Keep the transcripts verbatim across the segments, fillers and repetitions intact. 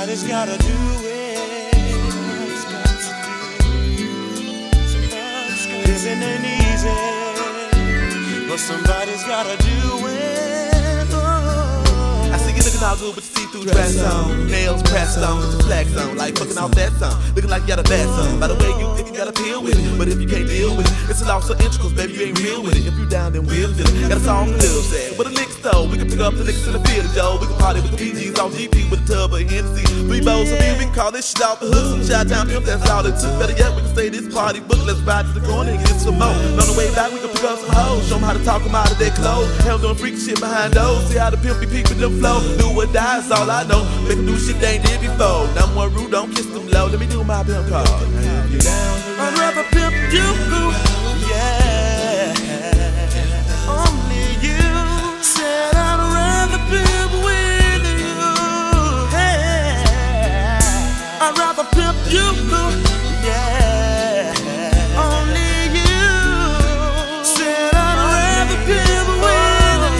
Somebody's gotta do it. Living ain't easy, but somebody's gotta do it. Oh. I see you looking all good with your see-through dress on, nails pressed on, with your flex on, like fucking off that song, looking like you got a bad song. By the way, you think you got a pill with it, but if you can't deal with it, it's a loss of integral, baby, you ain't real with it. If you down, then we'll do it. Got a song for little sad, with a lick though. We can pick up the licks in the field, Joe. We can party with the P Gs on G P with a tub of Hennessy. Three bowls of beer, we can call this shit off the hood. Some Chi-Town pimp, that's all it took. Better yet, we can stay this party book. Let's ride to the corner and get some more. And on the way back, we can pick up some hoes. Show them how to talk them out of their clothes. Hell doing freaky shit behind those. See how the pimp be peeping them flow. Do or die is all I know. Make them do shit they ain't did before. Number one rule, don't kiss them low. Let me do my pimp card. I'd rather pimp you, yeah. Only you. Said I'd rather pimp with you, hey. I'd rather pimp you, yeah. Only you. Said I'd rather pimp with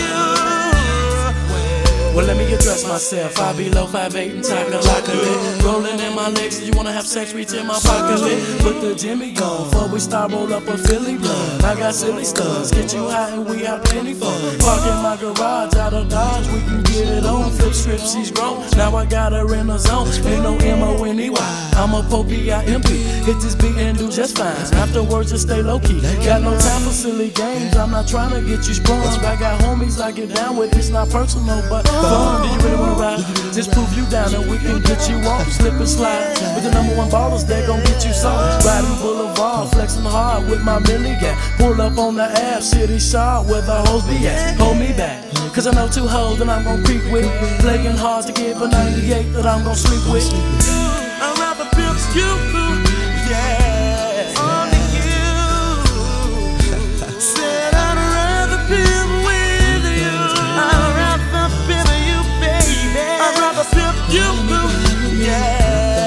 you. Well, let me address myself. I be low, five eight and talking like a lit. Rolling in my legs, you wanna have sex, reach in my pocket lit. Put the Jimmy on, before we start, roll up a Philly blunt. I got silly studs, get you high and we have plenty fun. Park in my garage, out of Dodge, we can get it on. Flip script, she's grown, now I got her in a zone. Ain't no M O N E Y, I'm a P O P I M P. Hit this beat and do just fine, afterwards just stay low key. Got no time for silly games, I'm not trying to get you sprung. I got homies I get down with, it's not personal but fun. Do you really wanna ride? Just prove you down and we can get you off. Slip and slide with the number one ballers, they gon' get you soft. Riding Boulevard, flexing hard with my Millie gang. Pull up on the app, city shop where the hoes be at. Hold me back, cause I know two hoes that I'm gon' creep with. Playing hard to get for ninety-eight that I'm gon' sleep with. I'd rather pimp you, yeah. Only you. Said I'd rather pimp with you. I'd rather pimp you, baby. I'd rather pimp you, yeah.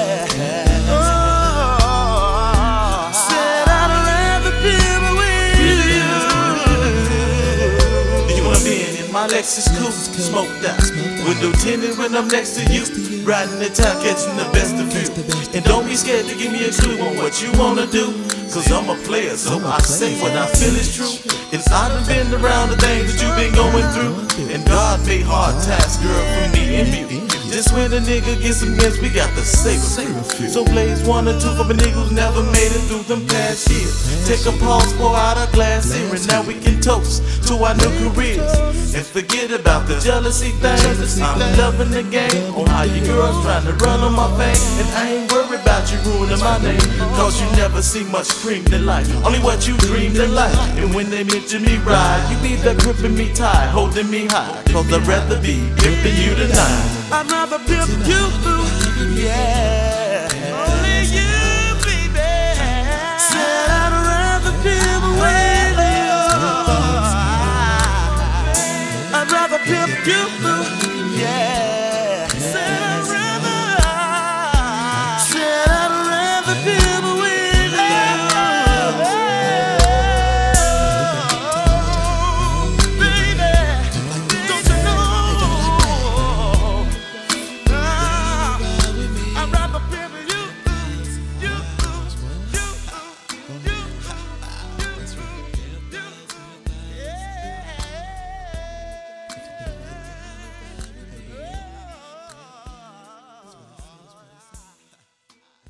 Oh, said I'd rather pimp with you. Do you wanna be in my Lexus coupe, smoked out, window tinted when I'm next to you, riding the town, catching the best of you. And don't be scared to give me a clue on what you wanna do, cause I'm a player, so I say what I feel is true. And I done been around the things that you've been going through, and God made hard tasks, girl, for me and you. Just when a nigga gets some gas, we got the saber crew. So blaze one or two for a nigga who's never made it through them past years. Take a pause, pour out a glass here, and now we can toast to our new careers. And forget about the jealousy things. I'm loving the game on how you girls trying to run on my fame. And I ain't worried about you ruining my name, cause you never see much cream in life, only what you dreamed in life. And when they mention me ride, you be there gripping me tight, holding me high, cause I'd rather be pimping you tonight. I'd rather pimp you, yeah. Only you, baby. Said I'd rather pimp with you. I'd rather pimp you.